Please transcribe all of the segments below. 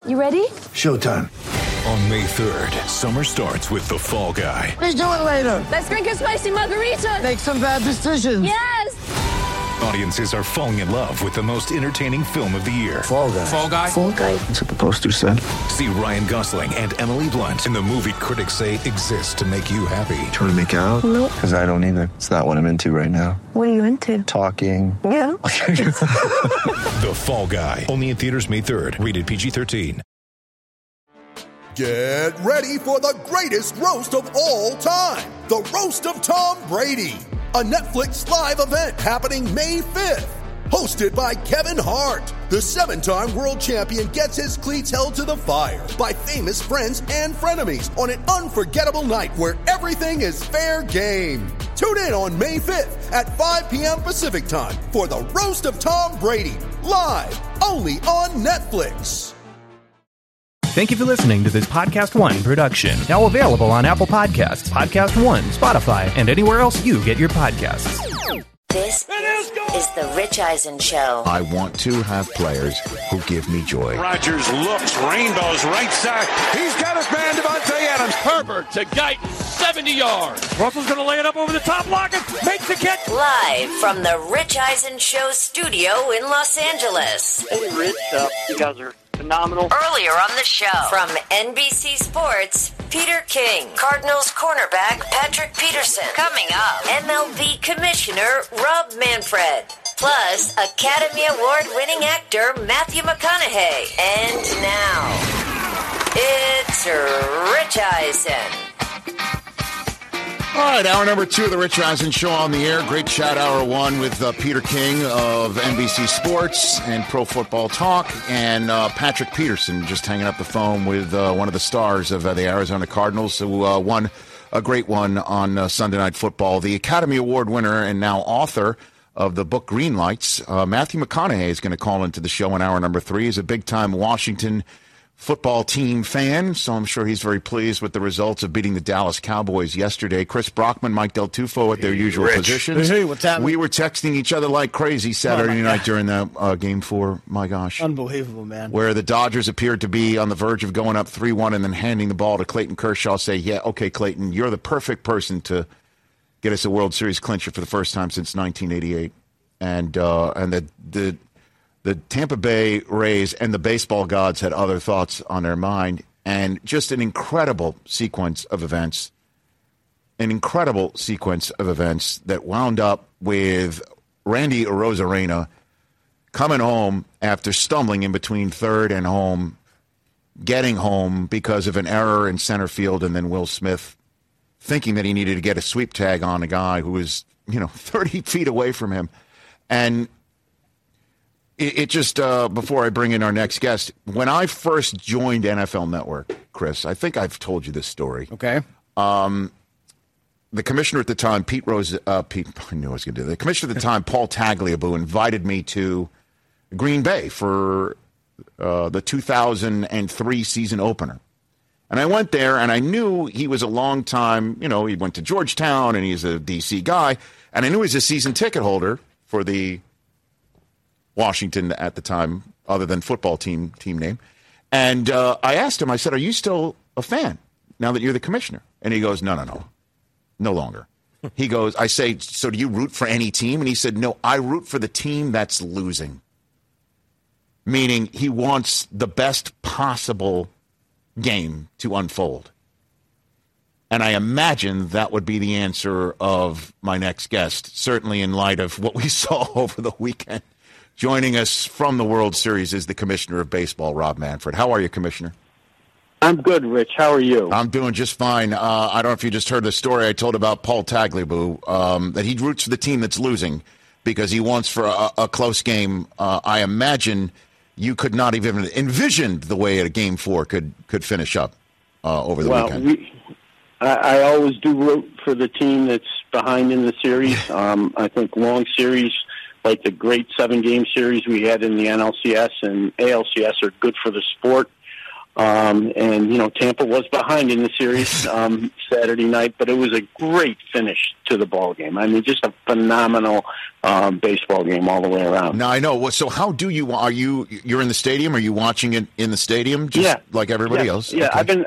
You ready? Showtime. On May 3rd, summer starts with The Fall Guy. Let's do it later. Let's drink a spicy margarita. Make some bad decisions. Yes! Audiences are falling in love with the most entertaining film of the year. Fall Guy. Fall Guy? Fall Guy. That's what the poster said. See Ryan Gosling and Emily Blunt in the movie critics say exists to make you happy. Trying to make it out? Nope. Because I don't either. It's not what I'm into right now. What are you into? Talking. Yeah. The Fall Guy. Only in theaters May 3rd. Rated PG-13. Get ready for the greatest roast of all time. The Roast of Tom Brady. A Netflix live event happening May 5th. Hosted by Kevin Hart. The 7-time world champion gets his cleats held to the fire by famous friends and frenemies on an unforgettable night where everything is fair game. Tune in on May 5th at 5 p.m. Pacific time for the Roast of Tom Brady. Live only on Netflix. Thank you for listening to this Podcast One production. Now available on Apple Podcasts, Podcast One, Spotify, and anywhere else you get your podcasts. This is the Rich Eisen Show. I want to have players who give me joy. Rodgers looks, rainbows, right side. He's got his man, Devontae Adams. Herbert to Guyton, 70 yards. Russell's going to lay it up over the top, Lockett makes the catch. Live from the Rich Eisen Show studio in Los Angeles. Hey, Rich, you guys are phenomenal. Earlier on the show, from NBC Sports, Peter King, Cardinals cornerback Patrick Peterson. Coming up, MLB Commissioner Rob Manfred. Plus, Academy Award-winning actor Matthew McConaughey. And now, it's Rich Eisen. All right, hour number 2 of the Rich Eisen Show on the air. Great chat, hour 1 with Peter King of NBC Sports and Pro Football Talk, and Patrick Peterson just hanging up the phone with one of the stars of the Arizona Cardinals, who won a great one on Sunday Night Football. The Academy Award winner and now author of the book Green Lights, Matthew McConaughey, is going to call into the show in hour number 3. He's a big-time Washington football team fan, so I'm sure he's very pleased with the results of beating the Dallas Cowboys yesterday. Chris Brockman, Mike Del Tufo at their usual positions. Hey, what's happening? We were texting each other like crazy Saturday night during that Game 4. My gosh. Unbelievable, man. Where the Dodgers appeared to be on the verge of going up 3-1 and then handing the ball to Clayton Kershaw, say, yeah, okay, Clayton, you're the perfect person to get us a World Series clincher for the first time since 1988. And the Tampa Bay Rays and the baseball gods had other thoughts on their mind, and just an incredible sequence of events that wound up with Randy Arozarena coming home after stumbling in between third and home, getting home because of an error in center field, and then Will Smith thinking that he needed to get a sweep tag on a guy who was, 30 feet away from him. And it just, before I bring in our next guest, when I first joined NFL Network, Chris, I think I've told you this story. Okay. The commissioner at the time, I knew I was going to do that. The commissioner at the time, Paul Tagliabue, invited me to Green Bay for the 2003 season opener. And I went there, and I knew he was a long time, he went to Georgetown, and he's a D.C. guy. And I knew he was a season ticket holder for the Washington at the time, other than football team name. And I asked him, I said, are you still a fan now that you're the commissioner? And he goes, no longer. He goes, I say, so do you root for any team? And he said, no, I root for the team that's losing. Meaning he wants the best possible game to unfold. And I imagine that would be the answer of my next guest, certainly in light of what we saw over the weekend. Joining us from the World Series is the Commissioner of Baseball, Rob Manfred. How are you, Commissioner? I'm good, Rich. How are you? I'm doing just fine. I don't know if you just heard the story I told about Paul Tagliabue, that he roots for the team that's losing because he wants for a close game. I imagine you could not even envision the way a Game 4 could finish up over the weekend. I always do root for the team that's behind in the series. I think long series, like the great 7-game series we had in the NLCS and ALCS, are good for the sport. And, Tampa was behind in the series Saturday night, but it was a great finish to the ball game. I mean, just a phenomenal baseball game all the way around. Now, I know. So how do you're in the stadium? Are you watching it in the stadium just like everybody else? Yeah, okay.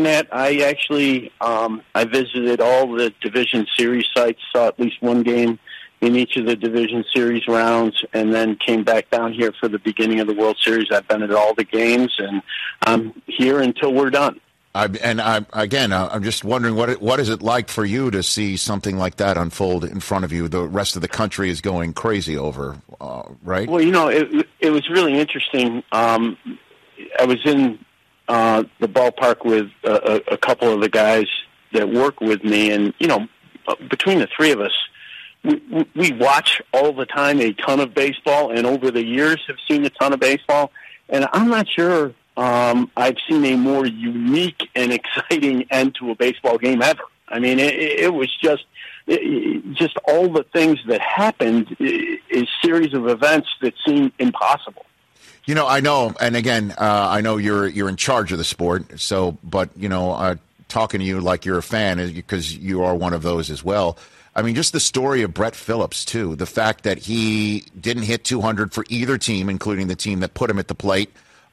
I visited all the division series sites, saw at least one game in each of the division series rounds, and then came back down here for the beginning of the World Series. I've been at all the games, and I'm here until we're done. I'm just wondering what is it like for you to see something like that unfold in front of you? The rest of the country is going crazy over, right? Well, it was really interesting. I was in the ballpark with a couple of the guys that work with me, and between the three of us, we watch all the time a ton of baseball, and over the years have seen a ton of baseball. And I'm not sure I've seen a more unique and exciting end to a baseball game ever. I mean, it was just all the things that happened, a series of events that seemed impossible. I know, and again, I know you're in charge of the sport. So, but talking to you like you're a fan is because you are one of those as well. I mean, just the story of Brett Phillips, too. The fact that he didn't hit 200 for either team, including the team that put him at the plate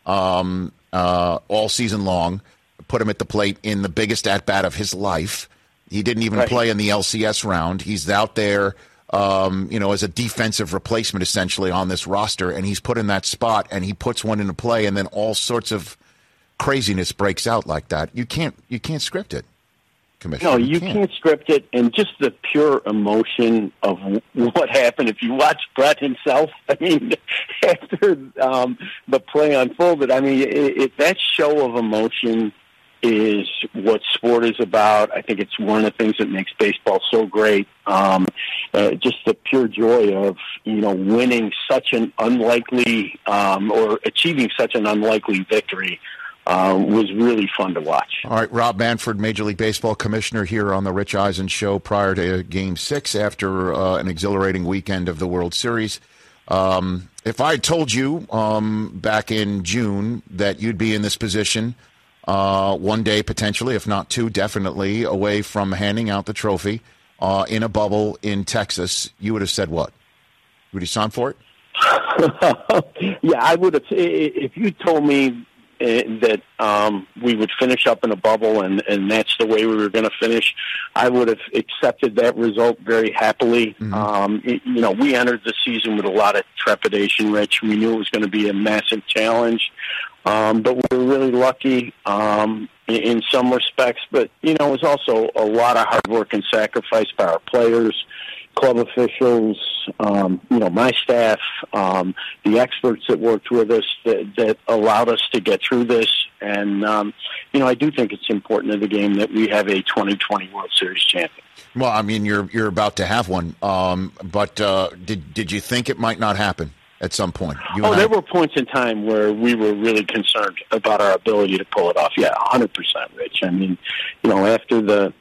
all season long, put him at the plate in the biggest at-bat of his life. He didn't even play in the LCS round. He's out there, as a defensive replacement, essentially, on this roster, and he's put in that spot, and he puts one into play, and then all sorts of craziness breaks out like that. You can't script it. No, you can't script it, and just the pure emotion of what happened. If you watch Brett himself, I mean, after the play unfolded, I mean, that show of emotion is what sport is about. I think it's one of the things that makes baseball so great. Just the pure joy of, winning such an unlikely or achieving such an unlikely victory. Was really fun to watch. All right, Rob Manfred, Major League Baseball commissioner here on the Rich Eisen Show prior to Game 6 after an exhilarating weekend of the World Series. If I had told you back in June that you'd be in this position one day potentially, if not two, definitely, away from handing out the trophy in a bubble in Texas, you would have said what? Would you sign for it? Yeah, I would have. If you told me that we would finish up in a bubble and that's the way we were going to finish, I would have accepted that result very happily. Mm-hmm. We entered the season with a lot of trepidation, Rich. We knew it was going to be a massive challenge, but we were really lucky in some respects. But, it was also a lot of hard work and sacrifice by our players, club officials, my staff, the experts that worked with us that allowed us to get through this. And, I do think it's important to the game that we have a 2020 World Series champion. Well, I mean, you're about to have one. But did you think it might not happen at some point? There were points in time where we were really concerned about our ability to pull it off. Yeah, 100%, Rich. I mean, after the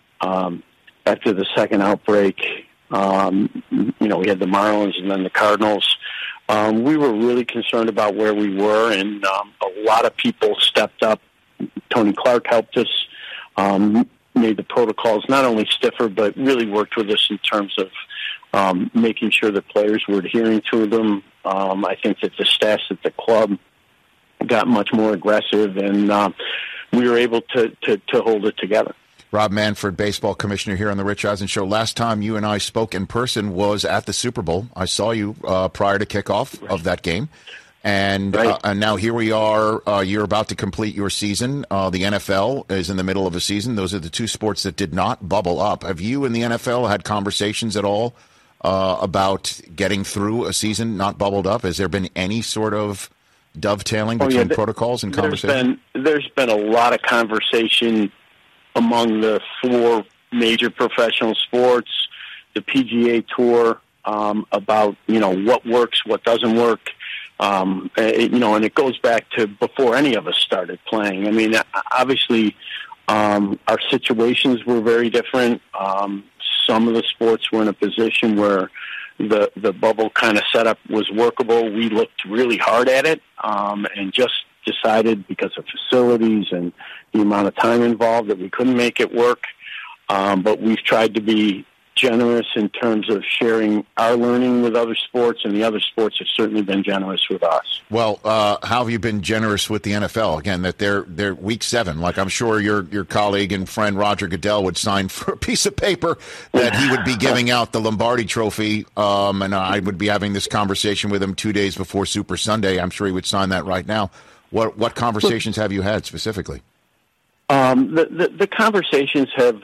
second outbreak, we had the Marlins and then the Cardinals. We were really concerned about where we were, and a lot of people stepped up. Tony Clark helped us, made the protocols not only stiffer, but really worked with us in terms of making sure that players were adhering to them. I think that the staffs at the club got much more aggressive, and we were able to hold it together. Rob Manfred, baseball commissioner here on the Rich Eisen Show. Last time you and I spoke in person was at the Super Bowl. I saw you prior to kickoff of that game. And now here we are. You're about to complete your season. The NFL is in the middle of a season. Those are the two sports that did not bubble up. Have you and the NFL had conversations at all about getting through a season not bubbled up? Has there been any sort of dovetailing between protocols and conversations? There's been a lot of conversation among the four major professional sports, the PGA Tour, about, what works, what doesn't work. And it goes back to before any of us started playing. I mean, obviously, our situations were very different. Some of the sports were in a position where the bubble kind of setup was workable. We looked really hard at it, and just decided because of facilities and the amount of time involved that we couldn't make it work. But we've tried to be generous in terms of sharing our learning with other sports, and the other sports have certainly been generous with us. Well, how have you been generous with the NFL? Again, that they're week 7. Like, I'm sure your colleague and friend Roger Goodell would sign for a piece of paper that he would be giving out the Lombardi Trophy, and I would be having this conversation with him 2 days before Super Sunday. I'm sure he would sign that right now. What conversations have you had specifically? The conversations have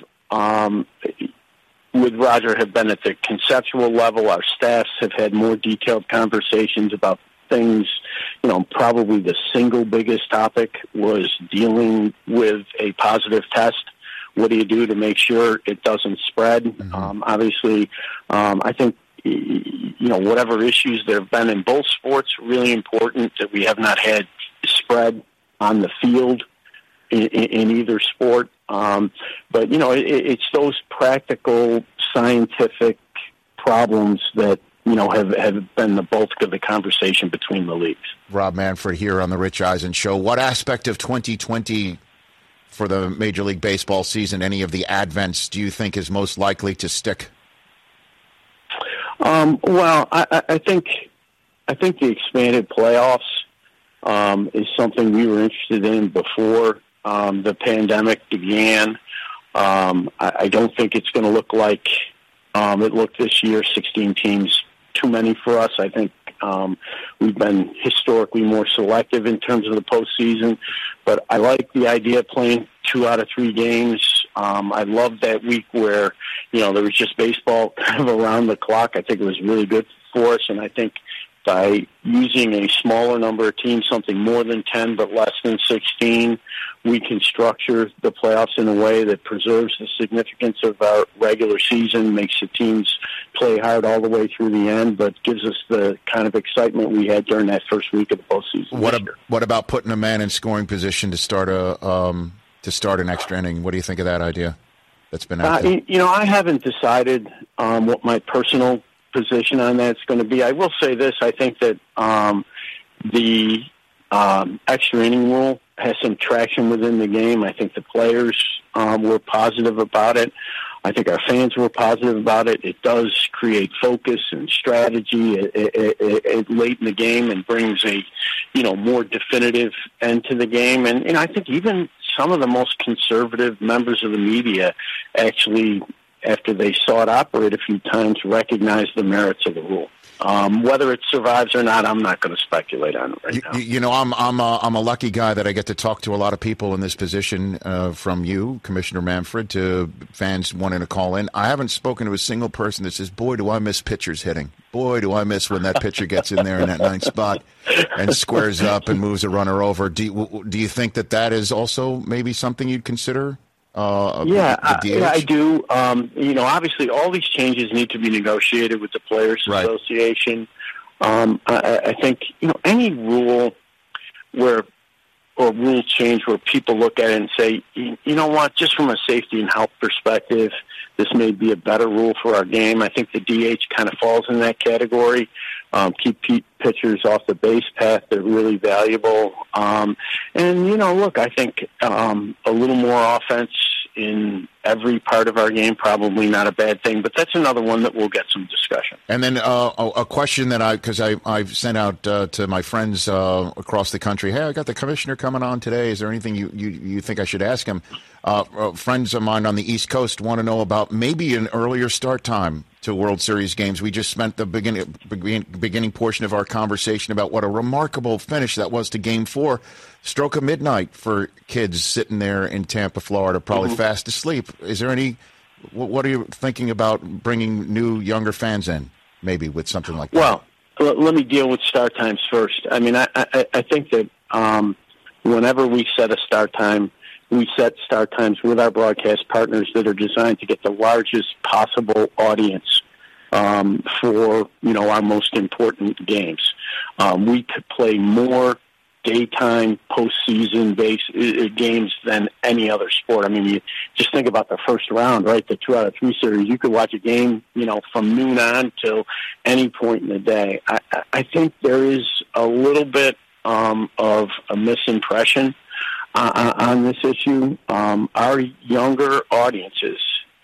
with Roger have been at the conceptual level. Our staffs have had more detailed conversations about things. Probably the single biggest topic was dealing with a positive test. What do you do to make sure it doesn't spread? Mm-hmm. Obviously, I think, whatever issues there have been in both sports, really important that we have not had spread on the field in either sport. But, it's those practical scientific problems that, have been the bulk of the conversation between the leagues. Rob Manfred here on the Rich Eisen Show. What aspect of 2020 for the Major League Baseball season, any of the advents, do you think is most likely to stick? Well, I think the expanded playoffs is something we were interested in before the pandemic began. I don't think it's going to look like it looked this year. 16 teams, too many for us. I think we've been historically more selective in terms of the postseason. But I like the idea of playing 2 out of 3 games. I loved that week where, there was just baseball kind of around the clock. I think it was really good for us, and I think by using a smaller number of teams, something more than 10 but less than 16, we can structure the playoffs in a way that preserves the significance of our regular season, makes the teams play hard all the way through the end, but gives us the kind of excitement we had during that first week of the postseason. What about putting a man in scoring position to start an extra inning? What do you think of that idea that's been out there? I haven't decided what my personal position on that's going to be. I will say this: I think that the extra inning rule has some traction within the game. I think the players were positive about it. I think our fans were positive about it. It does create focus and strategy late in the game and brings a more definitive end to the game. And I think even some of the most conservative members of the media actually, after they saw it operate a few times, recognize the merits of the rule. Whether it survives or not, I'm not going to speculate on it right now. I'm a lucky guy that I get to talk to a lot of people in this position, from you, Commissioner Manfred, to fans wanting to call in. I haven't spoken to a single person that says, boy, do I miss pitchers hitting. Boy, do I miss when that pitcher gets in there in that 9th spot and squares up and moves a runner over. Do you think that is also maybe something you'd consider? I do. Obviously, all these changes need to be negotiated with the Players Association. I think any rule or rule change where people look at it and say, you know what, just from a safety and health perspective, this may be a better rule for our game. I think the DH kind of falls in that category. Keep pitchers off the base path. They're really valuable. Look, I think a little more offense in every part of our game, probably not a bad thing, but that's another one that will get some discussion. And then a question that I've sent out to my friends across the country. Hey, I got the commissioner coming on today. Is there anything you think I should ask him? Friends of mine on the East Coast want to know about maybe an earlier start time to World Series games. We just spent the beginning portion of our conversation about what a remarkable finish that was to Game 4. Stroke of midnight for kids sitting there in Tampa, Florida, probably fast asleep. Is there what are you thinking about bringing new, younger fans in, maybe with something like that? Well, let me deal with start times first. I mean, I think that whenever we set a start time, we set start times with our broadcast partners that are designed to get the largest possible audience for, our most important games. We could play more daytime postseason based games than any other sport. I mean, you just think about the first round, right? The 2 out of 3 series. You could watch a game, from noon on till any point in the day. I think there is a little bit of a misimpression on this issue. Our younger audiences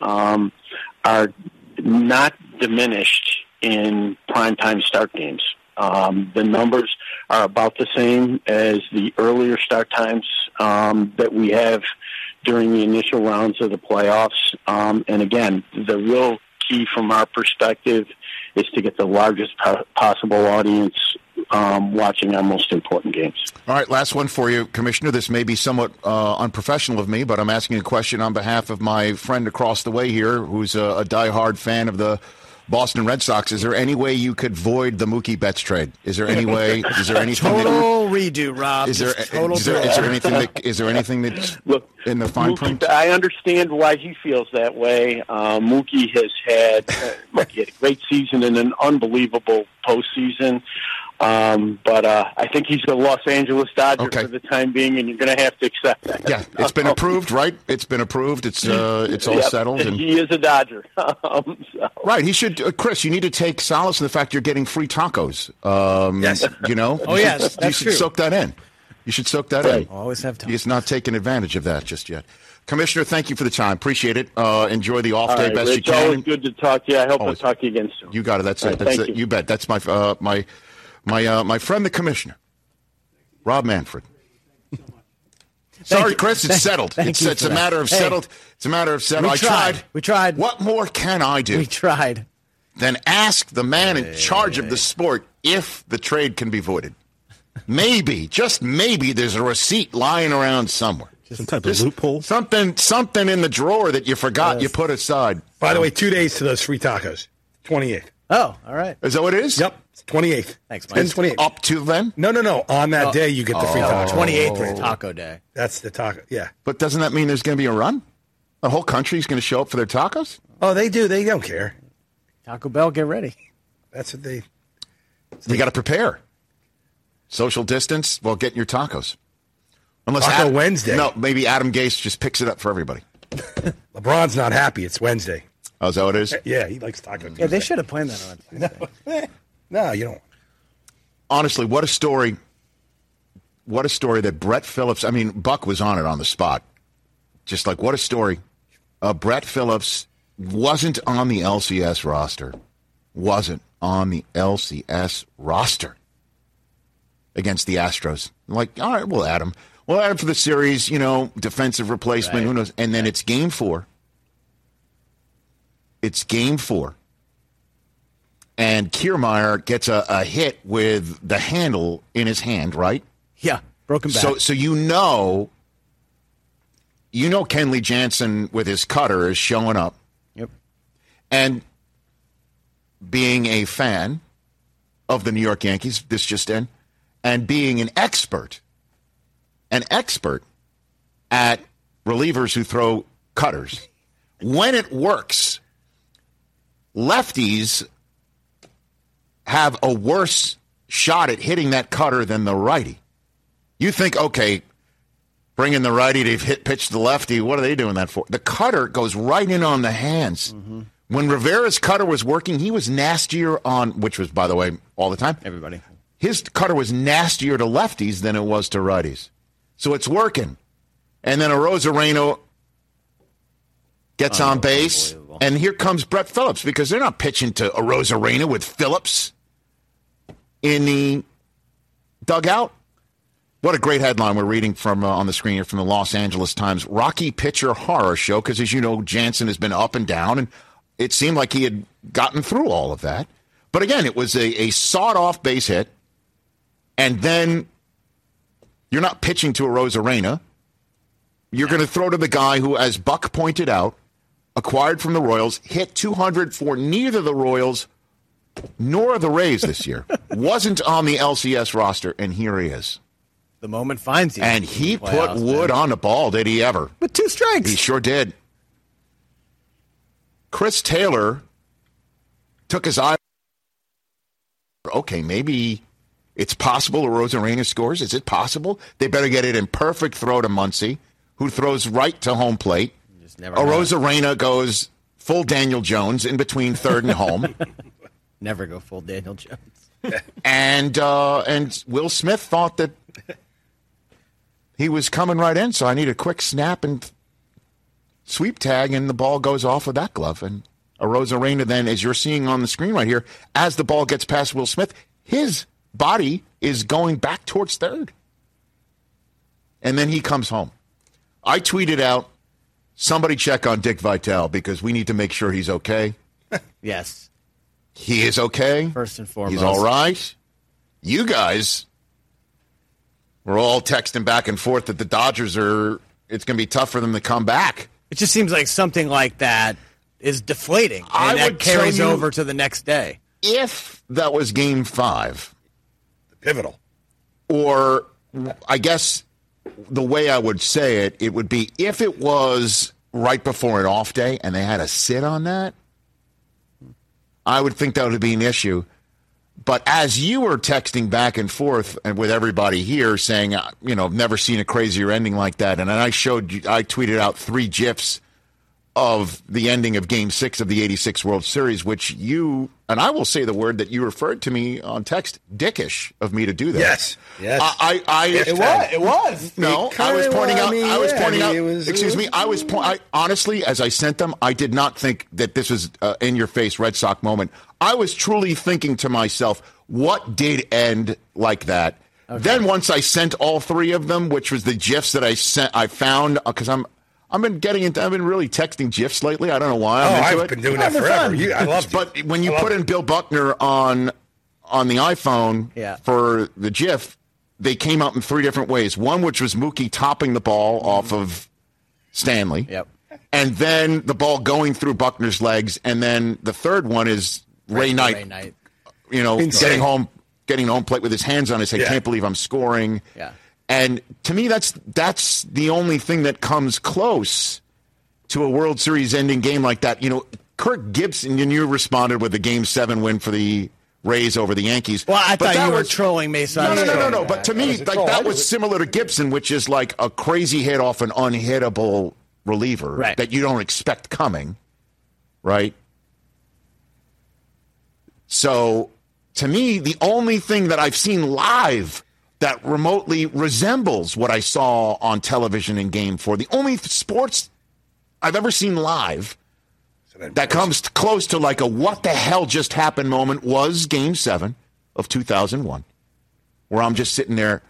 are not diminished in primetime start games. The numbers are about the same as the earlier start times that we have during the initial rounds of the playoffs. And again, the real key from our perspective is to get the largest possible audience watching our most important games. All right, last one for you, Commissioner. This may be somewhat unprofessional of me, but I'm asking a question on behalf of my friend across the way here, who's a diehard fan of the Boston Red Sox. Is there any way you could void the Mookie Betts trade? Is there any way? Is there anything? Total redo, Rob. Is there anything that? Is there anything that's in the fine print? I understand why he feels that way. Mookie has had a great season and an unbelievable postseason. But I think he's the Los Angeles Dodger for the time being, and you're going to have to accept that. Yeah, it's been approved, right? It's been approved. It's all settled. And he is a Dodger. Right. He should. Chris, you need to take solace in the fact you're getting free tacos. Yes. You know. Oh, yes. That's you should true. soak that in. You should soak that in. Always have time. He's not taking advantage of that just yet. Commissioner, thank you for the time. Appreciate it. Enjoy the off day best Rich, you can. It's always good to talk to you. I hope I'll talk to you again soon. You got it. That's it. Thank you. You bet. That's my friend, the Commissioner, Rob Manfred. Sorry, Chris. It's settled. It's a matter of settled. It's a matter of settled. We tried. What more can I do? We tried. Then ask the man in charge of the sport if the trade can be voided. Maybe, just maybe, there's a receipt lying around somewhere. Some type of loophole. Something in the drawer that you forgot you put aside. By the way, 2 days to those free tacos. 28th. Oh, all right. Is that what it is? Yep. 28th. Thanks, Mike. 28th. Up to then? No. On that day, you get the free tacos. 28th is Taco Day. That's the taco. Yeah. But doesn't that mean there's going to be a run? The whole country's going to show up for their tacos? Oh, they do. They don't care. Taco Bell, get ready. That's what they. You got to prepare. Social distance. Well, get your tacos. Unless Taco Wednesday. No, maybe Adam Gase just picks it up for everybody. LeBron's not happy. It's Wednesday. Oh, is that what it is? Yeah, he likes Taco Tuesday. Yeah, they should have planned that on Tuesday. No, you don't. Honestly, what a story. What a story that Brett Phillips, I mean, Buck was on it on the spot. Just like, what a story. Brett Phillips wasn't on the LCS roster. Wasn't on the LCS roster against the Astros. Like, all right, we'll add him. We'll add him for the series, defensive replacement, right. Who knows? And then it's game 4. It's game 4. And Kiermaier gets a hit with the handle in his hand, right? Yeah, broken back. So you know Kenley Jansen with his cutter is showing up. Yep. And being a fan of the New York Yankees, this just in, and being an expert at relievers who throw cutters, when it works, lefties have a worse shot at hitting that cutter than the righty. You think, okay, bring in the righty to pitch the lefty. What are they doing that for? The cutter goes right in on the hands. Mm-hmm. When Rivera's cutter was working, he was nastier on, which was, by the way, all the time. Everybody. His cutter was nastier to lefties than it was to righties. So it's working. And then Arozarena gets on base. And here comes Brett Phillips, because they're not pitching to Arozarena with Phillips in the dugout. What a great headline we're reading from on the screen here from the Los Angeles Times. Rocky Pitcher Horror Show, because as you know, Jansen has been up and down, and it seemed like he had gotten through all of that. But again, it was a sawed-off base hit, and then you're not pitching to Arozarena. You're going to throw to the guy who, as Buck pointed out, acquired from the Royals, hit 200 for neither the Royals nor the Rays this year. Wasn't on the LCS roster, and here he is. The moment finds you. And he put wood on the ball, did he ever? With 2 strikes. He sure did. Chris Taylor took his eye. Okay, maybe it's possible Arozarena scores. Is it possible? They better get it in perfect throw to Muncy, who throws right to home plate. Arozarena goes full Daniel Jones in between third and home. Never go full Daniel Jones. and Will Smith thought that he was coming right in, so I need a quick snap and sweep tag, and the ball goes off with that glove. And Arozarena then, as you're seeing on the screen right here, as the ball gets past Will Smith, his body is going back towards third. And then he comes home. I tweeted out, somebody check on Dick Vitale because we need to make sure he's okay. Yes. He is okay. First and foremost. He's all right. You guys were all texting back and forth that the Dodgers it's going to be tough for them to come back. It just seems like something like that is deflating, and that carries over to the next day. If that was Game 5. Pivotal. Or I guess the way I would say it would be if it was right before an off day and they had to sit on that, I would think that would be an issue. But as you were texting back and forth and with everybody here saying, I've never seen a crazier ending like that. And then I tweeted out 3 GIFs of the ending of Game 6 of the 86 World Series, which you, and I will say the word that you referred to me on text, dickish of me to do that. Yes. It was. No, I was pointing out. Excuse me. I honestly, as I sent them, I did not think that this was in your face Red Sox moment. I was truly thinking to myself, what did end like that? Okay. Then once I sent all 3 of them, which was the GIFs that I found because I've been really texting GIFs lately. I don't know why. I've been doing that forever. I love it. But when you put in Bill Buckner on the iPhone for the GIF, they came out in 3 different ways. One, which was Mookie topping the ball off of Stanley. Yep. And then the ball going through Buckner's legs. And then the third one is Ray Knight. Getting home plate with his hands on his head. Yeah. Can't believe I'm scoring. Yeah. And to me, that's the only thing that comes close to a World Series ending game like that. Kirk Gibson, and you responded with the Game 7 win for the Rays over the Yankees. Well, I thought you were trolling me. So No. But to me, that was similar to Gibson, which is like a crazy hit off an unhittable reliever that you don't expect coming, right? So, to me, the only thing that I've seen live that remotely resembles what I saw on television in Game 4, the only sports I've ever seen live that comes close to like a what the hell just happened moment was Game 7 of 2001, where I'm just sitting there.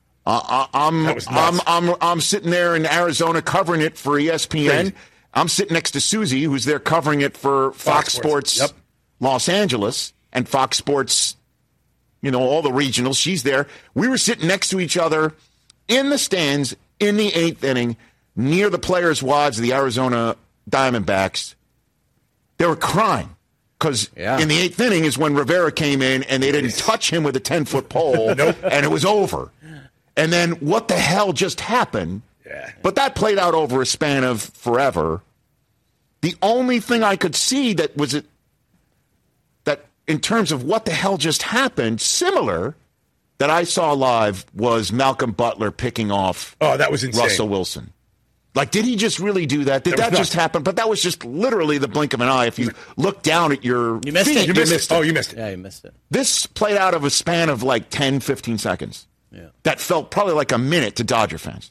I'm sitting there in Arizona covering it for ESPN. Crazy. I'm sitting next to Susie, who's there covering it for Fox Sports Los Angeles and Fox Sports, all the regionals. She's there. We were sitting next to each other in the stands in the 8th inning near the players' wads of the Arizona Diamondbacks. They were crying because in the 8th inning is when Rivera came in and they didn't touch him with a 10-foot pole and it was over. And then what the hell just happened? Yeah. But that played out over a span of forever. The only thing I could see that was that in terms of what the hell just happened, similar that I saw live was Malcolm Butler picking off that was insane. Russell Wilson. Like, did he just really do that? Did that just happen? But that was just literally the blink of an eye. If you look down at your You missed feet, it. You missed it. Oh, you missed it. Yeah, you missed it. This played out of a span of like 10, 15 seconds. Yeah. That felt probably like a minute to Dodger fans.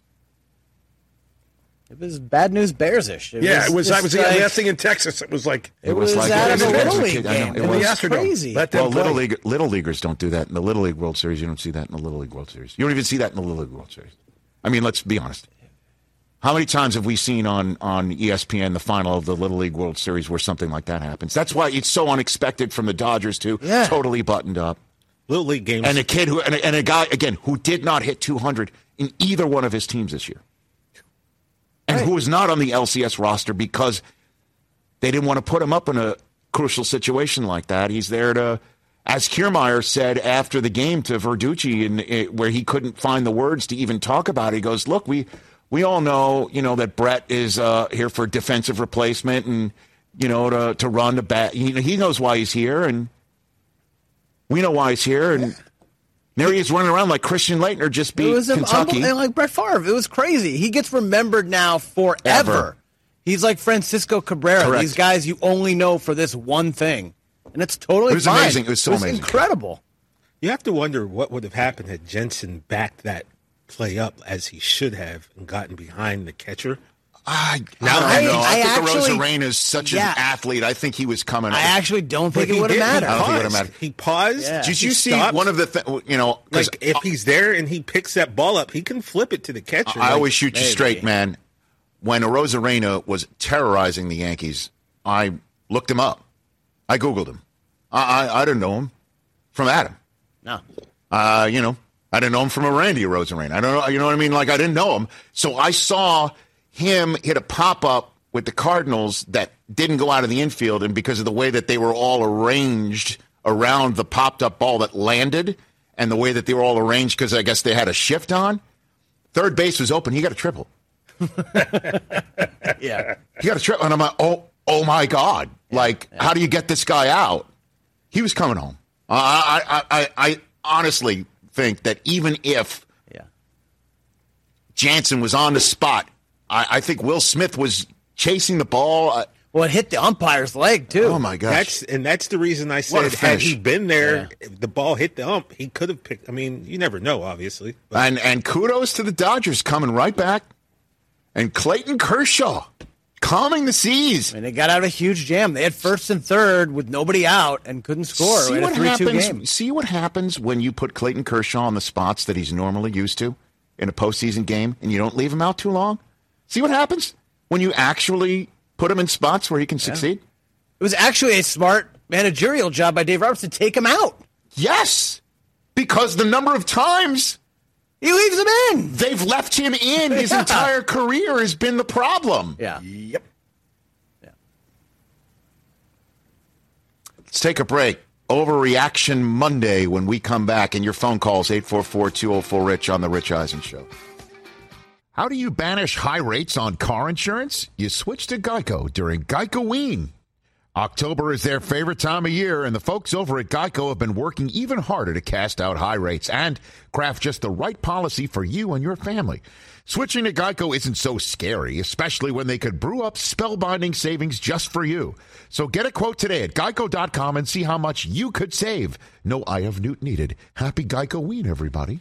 It was bad news Bears-ish. It was. I was last thing in Texas. It was like it was like out of a Little League game. It was crazy. Well, Little Leaguers don't do that in the Little League World Series. You don't see that in the Little League World Series. You don't even see that in the Little League World Series. I mean, let's be honest. How many times have we seen on ESPN the final of the Little League World Series where something like that happens? That's why it's so unexpected from the Dodgers too. Yeah. Totally buttoned up. Little League games. And a kid and a guy, again, who did not hit 200 in either one of his teams this year. And who was not on the LCS roster because they didn't want to put him up in a crucial situation like that. He's there to, as Kiermaier said after the game to Verducci, where he couldn't find the words to even talk about it, he goes, look, we all know, that Brett is here for defensive replacement and, to run the bat. He knows why he's here, and we know why he's here, and there he is running around like Christian Laettner just beat Kentucky. Like Brett Favre. It was crazy. He gets remembered now forever. He's like Francisco Cabrera. Correct. These guys you only know for this one thing. And it's totally fine. Amazing. It was so amazing. Incredible. You have to wonder what would have happened had Jensen backed that play up as he should have and gotten behind the catcher. I don't know. I think Arozarena is such an athlete. I think he was coming. I actually don't think it would have mattered. I don't think it would have mattered. He paused. Yeah. Did you see one of the like if he's there and he picks that ball up, he can flip it to the catcher. I always shoot you straight, man. When Arozarena was terrorizing the Yankees, I looked him up. I Googled him. I didn't know him from Adam. No. I didn't know him from a Randy Arozarena. I don't know. You know what I mean? Like, I didn't know him. So I saw him hit a pop-up with the Cardinals that didn't go out of the infield, and because of the way that they were all arranged around the popped-up ball that landed and the way that they were all arranged because I guess they had a shift on, third base was open. He got a triple. Yeah. He got a triple. And I'm like, oh my God. How do you get this guy out? He was coming home. I honestly think that even if Jansen was on the spot, I think Will Smith was chasing the ball. Well, it hit the umpire's leg, too. Oh, my gosh. That's the reason I said, had he been there, if the ball hit the ump, he could have picked. I mean, you never know, obviously. But. And kudos to the Dodgers coming right back. And Clayton Kershaw calming the seas. And they got out a huge jam. They had first and third with nobody out and couldn't score. See what happens when you put Clayton Kershaw on the spots that he's normally used to in a postseason game and you don't leave him out too long? See what happens when you actually put him in spots where he can succeed? It was actually a smart managerial job by Dave Roberts to take him out. Yes, because the number of times he leaves him in. They've left him in his entire career has been the problem. Yeah. Yep. Yeah. Let's take a break. Overreaction Monday when we come back, and your phone calls 844-204-RICH on The Rich Eisen Show. How do you banish high rates on car insurance? You switch to Geico during Geico-ween. October is their favorite time of year, and the folks over at Geico have been working even harder to cast out high rates and craft just the right policy for you and your family. Switching to Geico isn't so scary, especially when they could brew up spellbinding savings just for you. So get a quote today at geico.com and see how much you could save. No Eye of Newt needed. Happy Geico-ween, everybody.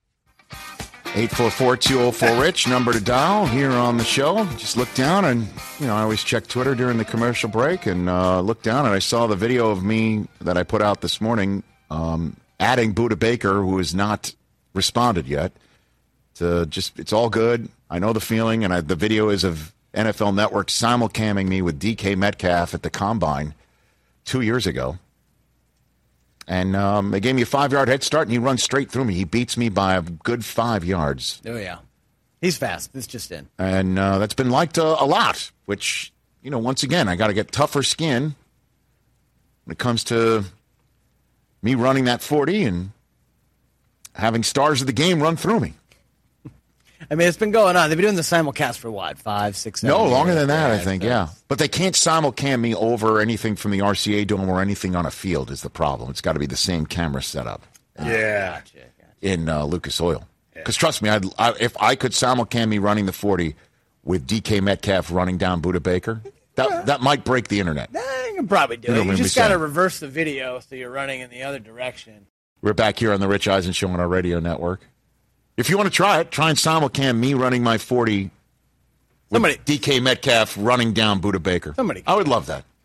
844-204-RICH, number to dial here on the show. Just look down and, I always check Twitter during the commercial break and look down and I saw the video of me that I put out this morning adding Buda Baker, who has not responded yet. It's all good. I know the feeling, and the video is of NFL Network simulcamming me with DK Metcalf at the Combine 2 years ago. And they gave me a 5-yard head start, and he runs straight through me. He beats me by a good 5 yards. Oh, yeah. He's fast. It's just in. And that's been liked a lot, which, once again, I got to get tougher skin when it comes to me running that 40 and having stars of the game run through me. I mean, it's been going on. They've been doing the simulcast for what, 5, 6, 7 No, years? longer than that, I think, yeah. But they can't simulcam me over anything from the RCA Dome or anything on a field is the problem. It's got to be the same camera setup. Gotcha. In Lucas Oil. Because trust me, if I could simulcam me running the 40 with DK Metcalf running down Buda Baker, that might break the internet. You can probably do it. You just got to reverse the video so you're running in the other direction. We're back here on the Rich Eisen Show on our radio network. If you want to try it, try and simulcam me running my 40 with DK Metcalf running down Buda Baker. I would love that.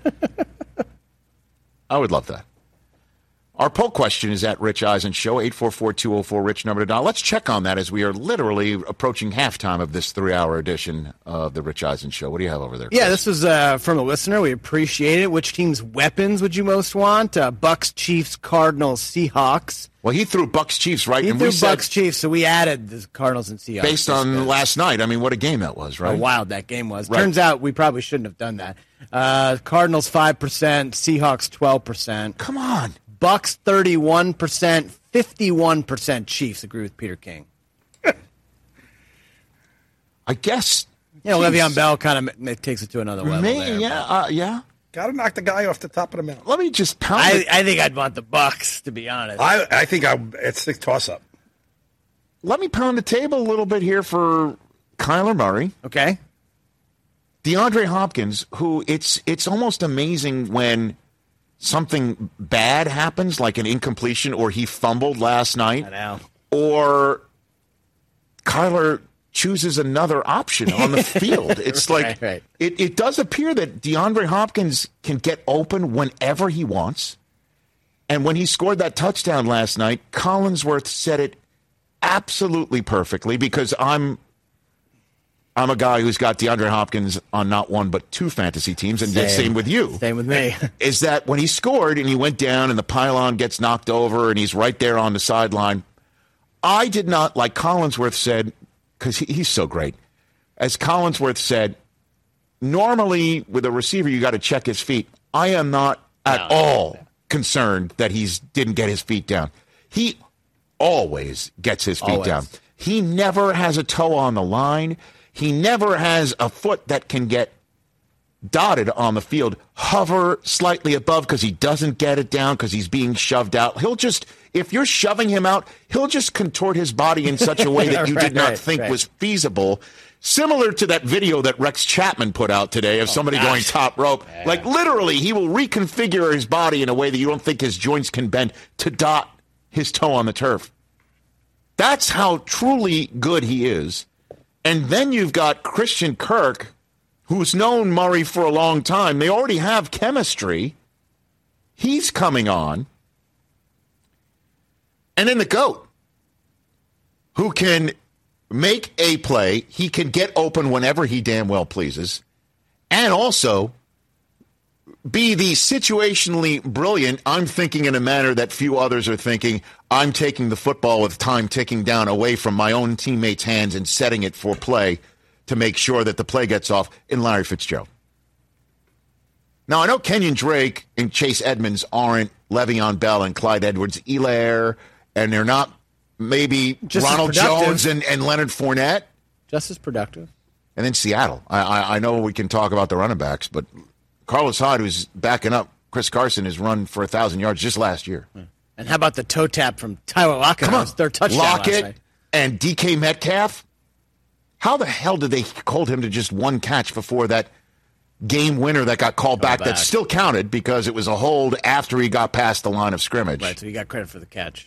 I would love that. Our poll question is at Rich Eisen Show, 844-204-RICH, number to dial. Let's check on that as we are literally approaching halftime of this 3-hour edition of the Rich Eisen Show. What do you have over there, Chris? Yeah, this was from a listener. We appreciate it. Which team's weapons would you most want? Bucks, Chiefs, Cardinals, Seahawks. Well, he threw Bucks, Chiefs, right? He threw Bucks, Chiefs, so we added the Cardinals and Seahawks. Based on last night. I mean, what a game that was, right? How wild that game was. Right. Turns out we probably shouldn't have done that. Cardinals 5%, Seahawks 12%. Come on. Bucks 31%, 51% Chiefs. Agree with Peter King. I guess. Yeah, Le'Veon Bell kind of takes it to another level there. Yeah. Got to knock the guy off the top of the mountain. Let me just pound I think I'd want the Bucks, to be honest. I think it's the toss-up. Let me pound the table a little bit here for Kyler Murray. Okay. DeAndre Hopkins, who it's almost amazing when something bad happens, like an incompletion, or he fumbled last night, I know. or Kyler chooses another option on the field. It's like right. It does appear that DeAndre Hopkins can get open whenever he wants. And when he scored that touchdown last night, Collinsworth said it absolutely perfectly, because I'm a guy who's got DeAndre Hopkins on not one but two fantasy teams, and same with you. Same with me. Is that when he scored and he went down and the pylon gets knocked over and he's right there on the sideline, I did not, like Collinsworth said, because he's so great. As Collinsworth said, normally with a receiver you got to check his feet. I am not at all concerned that he didn't get his feet down. He always gets his feet down. He never has a toe on the line. He never has a foot that can get dotted on the field, hover slightly above because he doesn't get it down because he's being shoved out. He'll just, if you're shoving him out, he'll just contort his body in such a way that you did not think was feasible. Similar to that video that Rex Chapman put out today of somebody going top rope. Yeah. Like literally, he will reconfigure his body in a way that you don't think his joints can bend to dot his toe on the turf. That's how truly good he is. And then you've got Christian Kirk, who's known Murray for a long time. They already have chemistry. He's coming on. And then the GOAT, who can make a play. He can get open whenever he damn well pleases. And also be the situationally brilliant, I'm thinking in a manner that few others are thinking, I'm taking the football with time ticking down away from my own teammates' hands and setting it for play to make sure that the play gets off, in Larry Fitzgerald. Now, I know Kenyon Drake and Chase Edmonds aren't Le'Veon Bell and Clyde Edwards-Helaire, and they're not maybe just Ronald Jones and Leonard Fournette. Just as productive. And then Seattle. I know we can talk about the running backs, but Carlos Hyde, who's backing up Chris Carson, has run for 1,000 yards just last year. And how about the toe tap from Tyler Lockett? Come on. Their touchdown Lockett last night. and DK Metcalf. How the hell did they hold him to just one catch before that game winner that got called back that still counted because it was a hold after he got past the line of scrimmage? Right, so he got credit for the catch.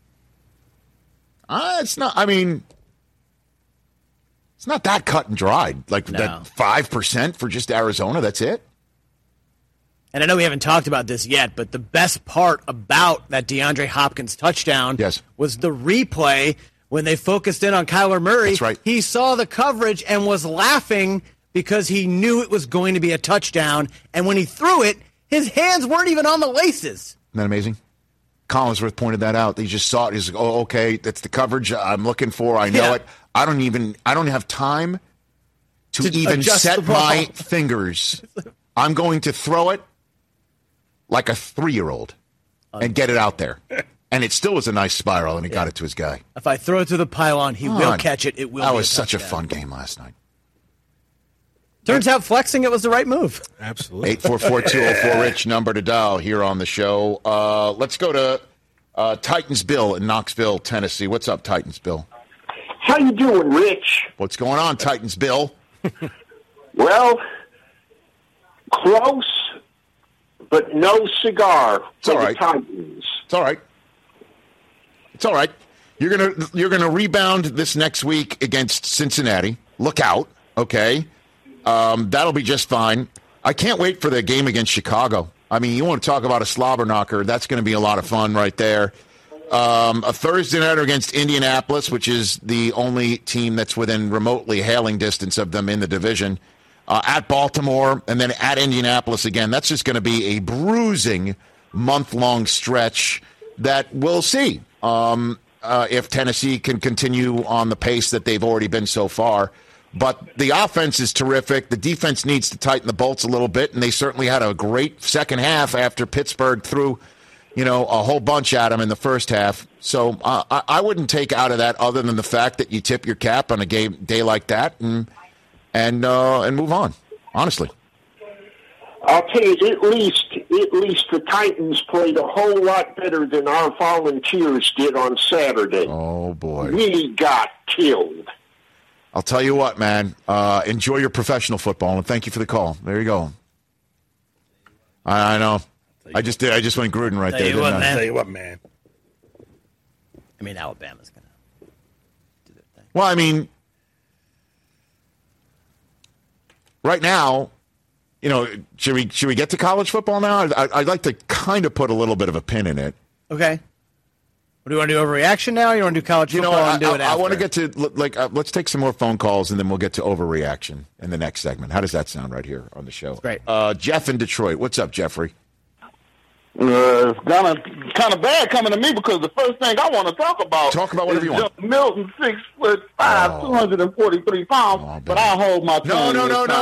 It's not, I mean, it's not that cut and dried. Like that 5% for just Arizona, that's it? And I know we haven't talked about this yet, but the best part about that DeAndre Hopkins touchdown was the replay when they focused in on Kyler Murray. That's right. He saw the coverage and was laughing because he knew it was going to be a touchdown. And when he threw it, his hands weren't even on the laces. Isn't that amazing? Collinsworth pointed that out. He just saw it. He's like, oh, okay, that's the coverage I'm looking for. I know it. I don't have time to even set my fingers. I'm going to throw it like a 3-year-old and get it out there. And it still was a nice spiral, and he got it to his guy. If I throw it to the pylon, he will catch it. It will. That was such a fun game last night. Turns out flexing it was the right move. Absolutely. 844-204-RICH, number to dial here on the show. Let's go to Titans Bill in Knoxville, Tennessee. What's up, Titans Bill? How you doing, Rich? What's going on, Titans Bill? Well, close, but no cigar for the Titans. It's all right. It's all right. You're gonna rebound this next week against Cincinnati. Look out, okay? That'll be just fine. I can't wait for the game against Chicago. I mean, you want to talk about a slobber knocker. That's going to be a lot of fun right there. A Thursday nighter against Indianapolis, which is the only team that's within remotely hailing distance of them in the division. At Baltimore, and then at Indianapolis again. That's just going to be a bruising month-long stretch that we'll see if Tennessee can continue on the pace that they've already been so far. But the offense is terrific. The defense needs to tighten the bolts a little bit, and they certainly had a great second half after Pittsburgh threw, a whole bunch at them in the first half. So I wouldn't take out of that other than the fact that you tip your cap on a day like that and move on, honestly. I'll tell you, at least the Titans played a whole lot better than our Volunteers did on Saturday. Oh, boy. We got killed. I'll tell you what, man. Enjoy your professional football, and thank you for the call. There you go. I know. I just did. I just went Gruden right there. Tell you what, man. I mean, Alabama's going to do their thing. Well, I mean, right now, should we get to college football now? I'd like to kind of put a little bit of a pin in it. Okay. What do you want to do, overreaction now? Or you want to do college football and do it after? I want to get to, let's take some more phone calls, and then we'll get to overreaction in the next segment. How does that sound right here on the show? Great. Jeff in Detroit. What's up, Jeffrey? It's kind of bad coming to me because the first thing I want to talk about whatever you want. Milton, 6'5", 243 pounds, but I hold my tongue.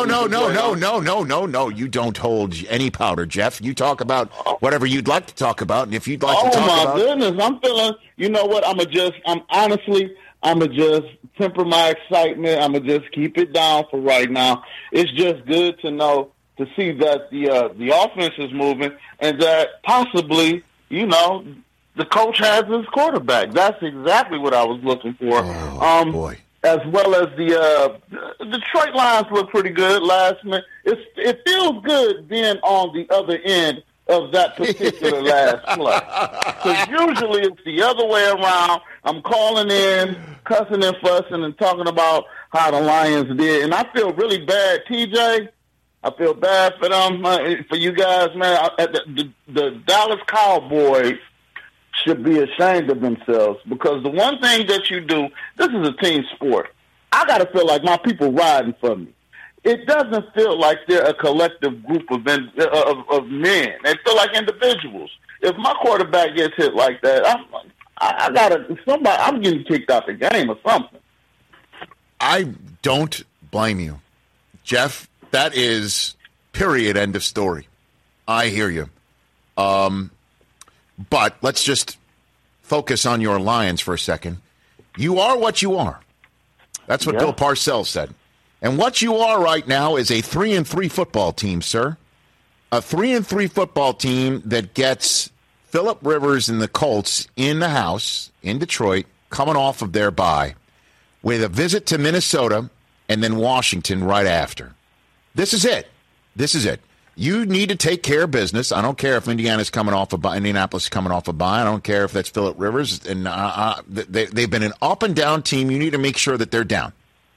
No. You don't hold any powder, Jeff. You talk about whatever you'd like to talk about, and if you'd like to talk about... Oh, my goodness. I'm feeling... You know what? I'm going to just temper my excitement. I'm going to just keep it down for right now. It's just good to know, to see that the offense is moving and that possibly, the coach has his quarterback. That's exactly what I was looking for. Boy. As well as the Detroit Lions look pretty good last minute. It feels good being on the other end of that particular last play. Because usually it's the other way around. I'm calling in, cussing and fussing and talking about how the Lions did. And I feel really bad, TJ. I feel bad for them, for you guys, man. The Dallas Cowboys should be ashamed of themselves because the one thing that you do, this is a team sport. I got to feel like my people riding for me. It doesn't feel like they're a collective group of men. They feel like individuals. If my quarterback gets hit like that, I'm getting kicked out the game or something. I don't blame you, Jeff. That is period. End of story. I hear you. But let's just focus on your Lions for a second. You are what you are. That's what Bill Parcells said. And what you are right now is a 3-3 football team, sir. A 3-3 football team that gets Phillip Rivers and the Colts in the house in Detroit, coming off of their bye, with a visit to Minnesota and then Washington right after. This is it. You need to take care of business. I don't care if Indianapolis is coming off a bye. I don't care if that's Phillip Rivers. And they've been an up and down team. You need to make sure that they're down.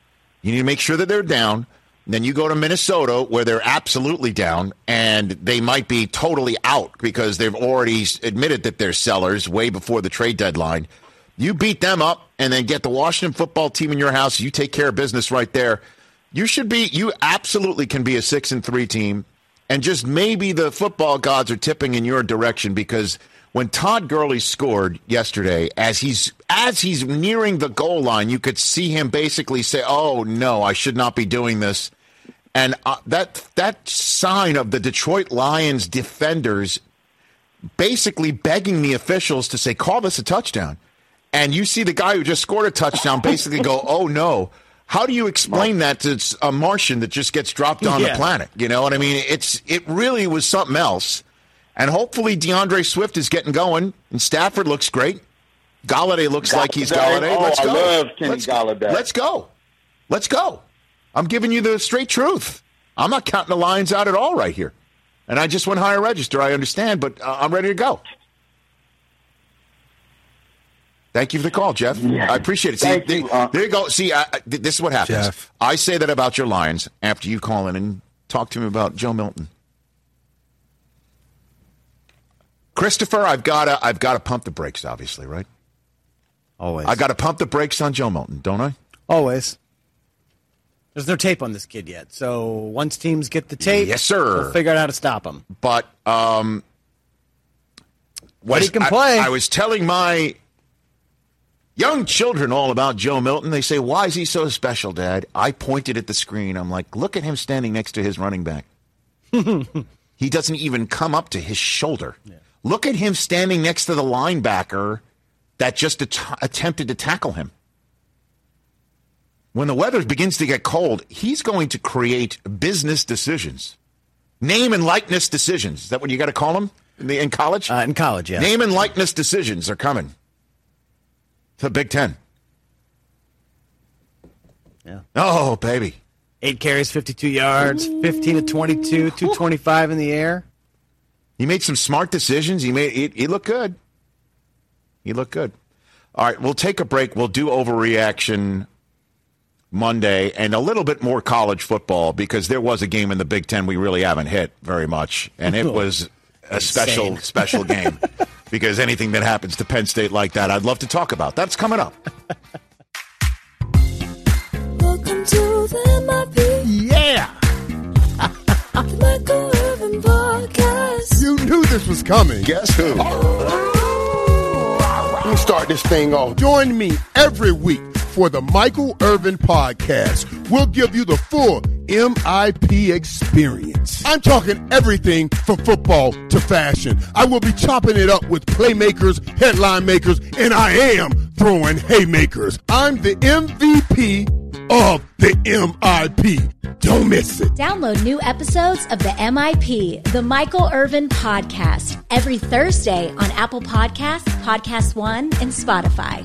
Then you go to Minnesota where they're absolutely down, and they might be totally out because they've already admitted that they're sellers way before the trade deadline. You beat them up and then get the Washington football team in your house. You take care of business right there. You absolutely can be a 6-3 team, and just maybe the football gods are tipping in your direction because when Todd Gurley scored yesterday, as he's nearing the goal line, you could see him basically say, "Oh no, I should not be doing this," and that sign of the Detroit Lions defenders basically begging the officials to say, "Call this a touchdown," and you see the guy who just scored a touchdown basically go, "Oh no." How do you explain that to a Martian that just gets dropped on the planet? You know what I mean? It really was something else. And hopefully DeAndre Swift is getting going, and Stafford looks great. Galladay looks like he's Galladay. Let's go. I love Kenny Galladay. Let's go. I'm giving you the straight truth. I'm not counting the Lions out at all right here. And I just went higher register. I understand, but I'm ready to go. Thank you for the call, Jeff. I appreciate it. See, there you go. See, this is what happens. Jeff. I say that about your Lions after you call in and talk to me about Joe Milton. Christopher, I've got to pump the brakes, obviously, right? Always. I got to pump the brakes on Joe Milton, don't I? Always. There's no tape on this kid yet, so once teams get the tape, yes, sir, we'll figure out how to stop him. But he can play. I was telling my young children all about Joe Milton. They say, "Why is he so special, Dad?" I pointed at the screen. I'm like, "Look at him standing next to his running back. He doesn't even come up to his shoulder. Yeah. Look at him standing next to the linebacker that just attempted to tackle him. When the weather begins to get cold, he's going to create business decisions. Name and likeness decisions. Is that what you got to call them in college? In college, yeah. Name and likeness decisions are coming to the Big Ten. Yeah. Oh, baby. 8 carries, 52 yards, 15 to 22, 225 in the air. He made some smart decisions. He looked good. He looked good. All right, we'll take a break. We'll do overreaction Monday and a little bit more college football because there was a game in the Big Ten we really haven't hit very much, and it was a special game because anything that happens to Penn State like that, I'd love to talk about. That's coming up. Welcome to the MIP. Yeah. The Michael Irvin Podcast. You knew this was coming. Guess who? Let me start this thing off. Join me every week for the Michael Irvin Podcast. We'll give you the full MIP experience. I'm talking everything from football to fashion. I will be chopping it up with playmakers, headline makers, and I am throwing haymakers. I'm the MVP of the MIP. Don't miss it. Download new episodes of the MIP, the Michael Irvin Podcast, every Thursday on Apple Podcasts, Podcast One, and Spotify.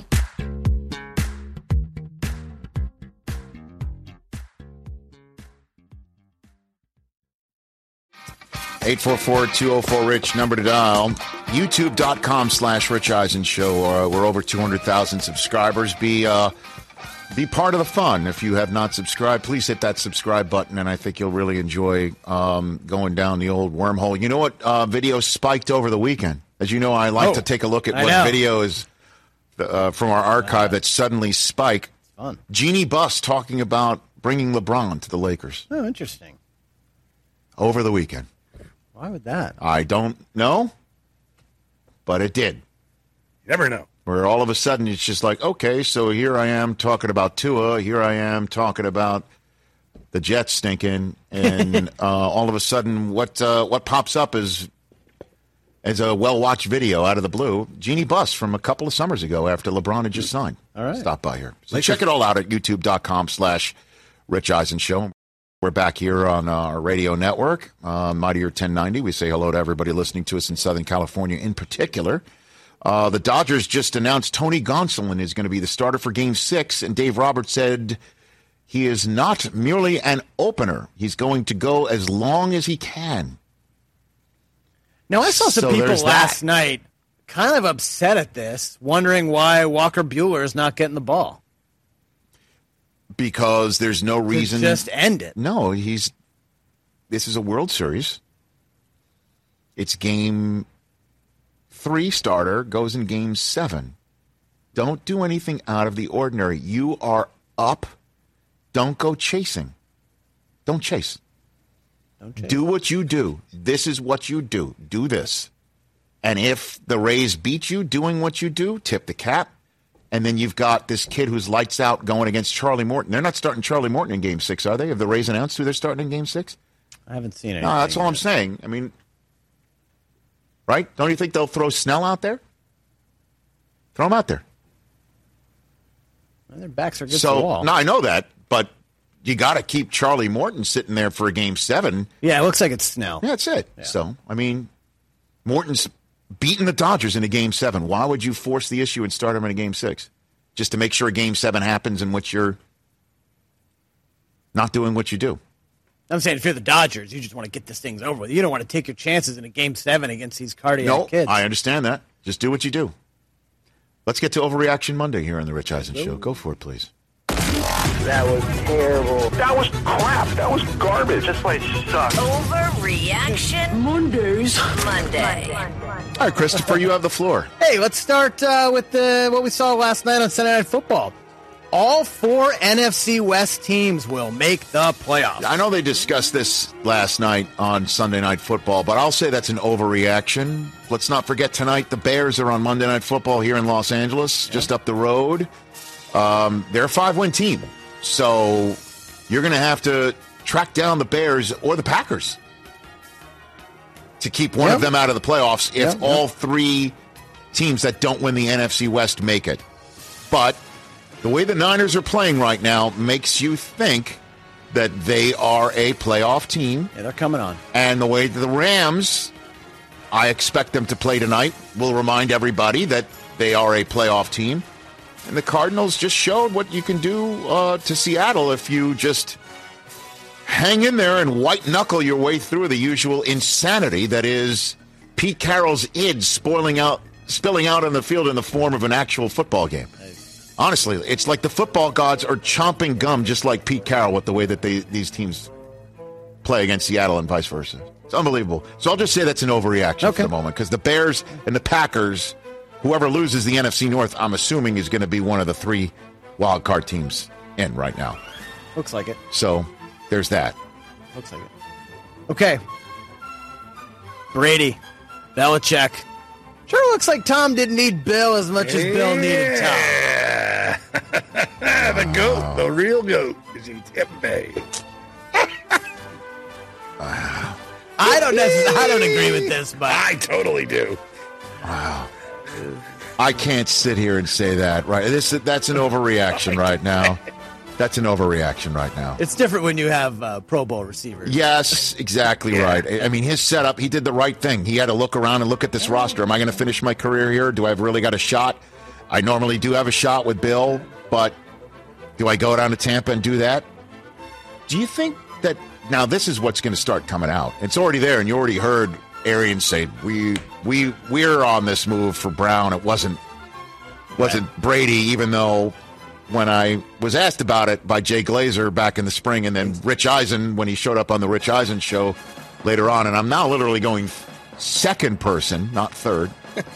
Eight 844-204-RICH, number to dial. YouTube.com/Rich Eisen Show. We're over 200,000 subscribers. Be part of the fun. If you have not subscribed, please hit that subscribe button, and I think you'll really enjoy going down the old wormhole. You know what video spiked over the weekend? As you know, I like to take a look at what videos from our archive that suddenly spike. Fun. Jeannie Buss talking about bringing LeBron to the Lakers. Oh, interesting. Over the weekend. Why would that? I don't know, but it did. You never know. Where all of a sudden it's just like, okay, so here I am talking about Tua, here I am talking about the Jets stinking, and all of a sudden what pops up is as a well-watched video out of the blue, Jeannie Buss from a couple of summers ago after LeBron had just signed. All right. Stop by here. So check it all out at youtube.com/Rich Eisen Show. We're back here on our radio network, Mightier 1090. We say hello to everybody listening to us in Southern California in particular. The Dodgers just announced Tony Gonsolin is going to be the starter for Game 6, and Dave Roberts said he is not merely an opener. He's going to go as long as he can. Now, I saw some people last night kind of upset at this, wondering why Walker Buehler is not getting the ball. Because there's no reason to just end it. No, this is a World Series. It's Game 3 starter, goes in Game 7. Don't do anything out of the ordinary. You are up. Don't go chasing. Don't chase. Do what you do. This is what you do. Do this. And if the Rays beat you doing what you do, tip the cap. And then you've got this kid who's lights out going against Charlie Morton. They're not starting Charlie Morton in Game 6, are they? Have the Rays announced who they're starting in Game 6? I haven't seen it. No, that's all I'm saying. I mean, right? Don't you think they'll throw Snell out there? Throw him out there. Well, their backs are good to the wall. No, I know that, but you got to keep Charlie Morton sitting there for a Game 7. Yeah, it looks like it's Snell. Yeah, that's it. Yeah. So, I mean, Morton's beating the Dodgers in a Game 7. Why would you force the issue and start him in a Game 6? Just to make sure a Game 7 happens in which you're not doing what you do. I'm saying if you're the Dodgers, you just want to get this thing over with. You don't want to take your chances in a Game 7 against these cardiac kids. I understand that. Just do what you do. Let's get to Overreaction Monday here on the Rich Eisen Show. Go for it, please. That was terrible. That was crap. That was garbage. This place sucks. Overreaction Monday. All right, Christopher, you have the floor. Hey, let's start with what we saw last night on Sunday Night Football. All 4 NFC West teams will make the playoffs. I know they discussed this last night on Sunday Night Football, but I'll say that's an overreaction. Let's not forget tonight the Bears are on Monday Night Football here in Los Angeles, just up the road. They're a 5-win team, so you're going to have to track down the Bears or the Packers to keep one of them out of the playoffs if all 3 teams that don't win the NFC West make it. But the way the Niners are playing right now makes you think that they are a playoff team. Yeah, they're coming on. And the way the Rams, I expect them to play tonight, will remind everybody that they are a playoff team. And the Cardinals just showed what you can do to Seattle if you just hang in there and white-knuckle your way through the usual insanity that is Pete Carroll's id spilling out on the field in the form of an actual football game. Honestly, it's like the football gods are chomping gum just like Pete Carroll with the way that these teams play against Seattle and vice versa. It's unbelievable. So I'll just say that's an overreaction for the moment, because the Bears and the Packers, whoever loses the NFC North, I'm assuming is going to be one of the 3 wild card teams in right now. Looks like it. So there's that. Looks like it. Okay. Brady, Belichick. Sure looks like Tom didn't need Bill as much as Bill needed Tom. The goat, the real goat, is in Tampa Bay. I don't agree with this, but I totally do. Wow. I can't sit here and say that, right? That's an overreaction right now. That's an overreaction right now. It's different when you have Pro Bowl receivers. Yes, exactly right. I mean, his setup, he did the right thing. He had to look around and look at this roster. Am I going to finish my career here? Do I have really got a shot? I normally do have a shot with Bill, but do I go down to Tampa and do that? Do you think that now this is what's going to start coming out? It's already there, and you already heard Arians say we're on this move for Brown. It wasn't Brady, even though when I was asked about it by Jay Glazer back in the spring, and then Rich Eisen when he showed up on the Rich Eisen show later on, and I'm now literally going second person, not third,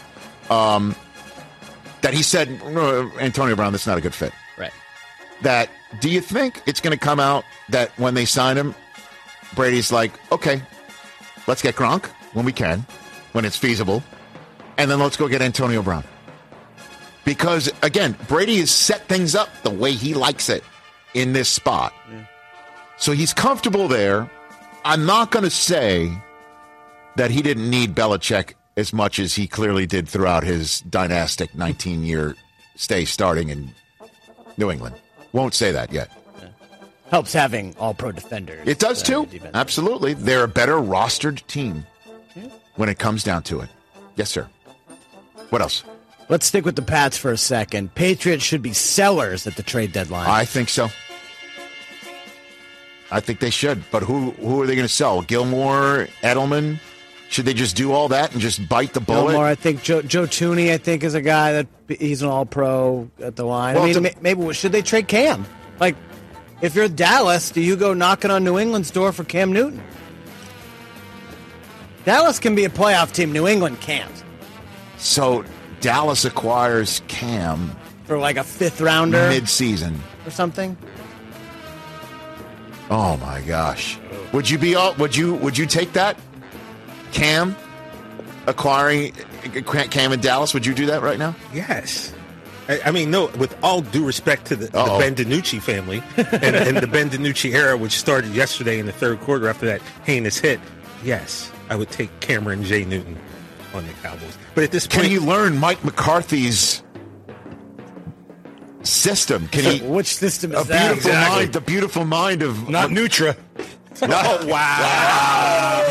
that he said, Antonio Brown, that's not a good fit. Right. That, do you think it's going to come out that when they sign him, Brady's like, okay, let's get Gronk when we can, when it's feasible, and then let's go get Antonio Brown? Because, again, Brady has set things up the way he likes it in this spot. Yeah. So he's comfortable there. I'm not going to say that he didn't need Belichick as much as he clearly did throughout his dynastic 19-year stay starting in New England. Won't say that yet. Yeah. Helps having all-pro defenders. It does, too. Absolutely. They're a better rostered team when it comes down to it. Yes, sir. What else? Let's stick with the Pats for a second. Patriots should be sellers at the trade deadline. I think so. I think they should. But who are they going to sell? Gilmore, Edelman? Should they just do all that and just bite the bullet? Gilmore, I think Joe Tooney, I think, is a guy that he's an all-pro at the line. Well, I mean, maybe should they trade Cam? Like, if you're Dallas, do you go knocking on New England's door for Cam Newton? Dallas can be a playoff team. New England can't. So Dallas acquires Cam for like a 5th rounder mid-season or something. Oh my gosh! Would you take that? Cam acquiring Cam in Dallas? Would you do that right now? Yes. I mean, no. With all due respect to the Ben DiNucci family and the Ben DiNucci era, which started yesterday in the third quarter after that heinous hit, yes, I would take Cameron J. Newton on the Cowboys. But at this point, can you learn Mike McCarthy's system? Which system is that? Exactly. The beautiful mind of not Nutra. Oh, wow!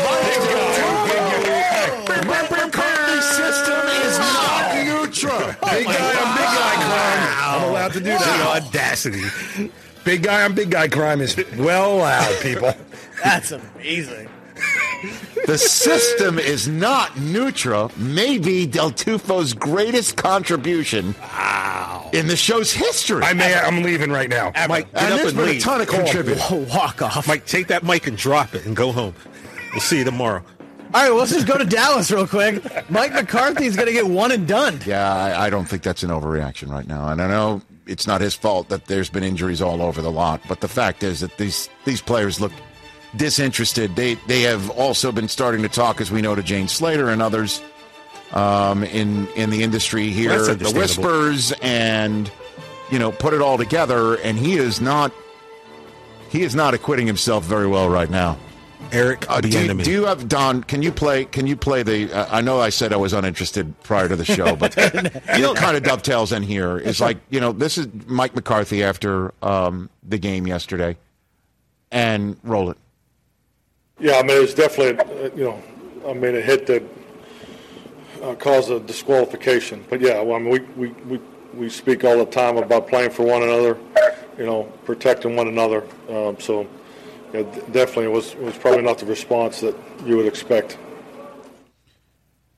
Mike McCarthy's system is not Nutra. Big guy on big guy crime. I'm allowed to do that. The audacity. Big guy on big guy crime is well allowed, people. That's amazing. The system is not Nutra, maybe Del Tufo's greatest contribution in the show's history. I'm leaving right now. Mike, get and up there's and been leave. a ton of contributors. Walk off. Mike, take that mic and drop it and go home. We'll see you tomorrow. All right, well, let's just go to Dallas real quick. Mike McCarthy's going to get one and done. Yeah, I don't think that's an overreaction right now. And I know it's not his fault that there's been injuries all over the lot, but the fact is that these players look disinterested. They have also been starting to talk, as we know, to Jane Slater and others in the industry here, the whispers, and put it all together. And he is not acquitting himself very well right now. Eric, do you have Don? Can you play the? I know I said I was uninterested prior to the show, but it kind of dovetails in here. It's like this is Mike McCarthy after the game yesterday, and roll it. Yeah, I mean, it's definitely, a hit that caused a disqualification. But, yeah, well, I mean, we speak all the time about playing for one another, protecting one another. So, definitely it was probably not the response that you would expect.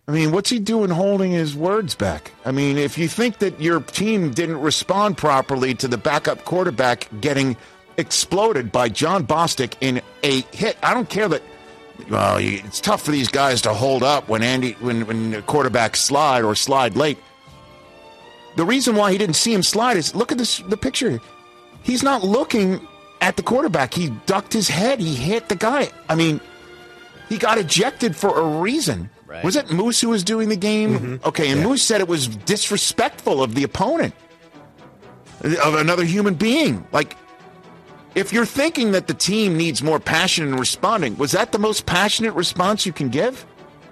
I mean, what's he doing holding his words back? I mean, if you think that your team didn't respond properly to the backup quarterback getting exploded by John Bostic in a hit, I don't care that. Well, it's tough for these guys to hold up when the quarterbacks slide or slide late. The reason why he didn't see him slide is look at the picture. He's not looking at the quarterback. He ducked his head. He hit the guy. I mean, he got ejected for a reason. Right. Was it Moose who was doing the game? Mm-hmm. Okay, and Moose said it was disrespectful of the opponent, of another human being. Like, if you're thinking that the team needs more passion in responding, was that the most passionate response you can give?